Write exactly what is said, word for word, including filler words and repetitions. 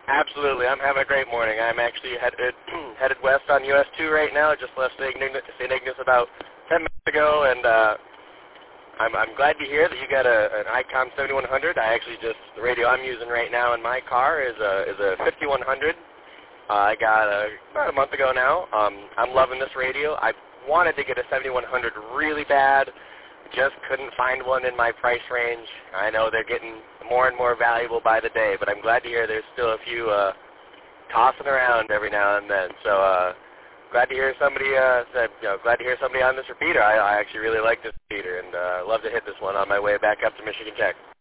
Absolutely. I'm having a great morning. I'm actually headed headed west on U S two right now. Just left Saint Ignace, Saint Ignace about ten minutes ago, and uh, I'm, I'm glad to hear that you got a, an ICOM seventy-one hundred. I actually just, the radio I'm using right now in my car is a, is a fifty-one hundred. Uh, I got a, about a month ago now. Um, I'm loving this radio. I wanted to get a seventy-one hundred really bad. Just couldn't find one in my price range. I know they're getting more and more valuable by the day, but I'm glad to hear there's still a few uh, tossing around every now and then. So uh, glad to hear somebody uh, said, you know, glad to hear somebody on this repeater. I, I actually really like this repeater, and uh, love to hit this one on my way back up to Michigan Tech.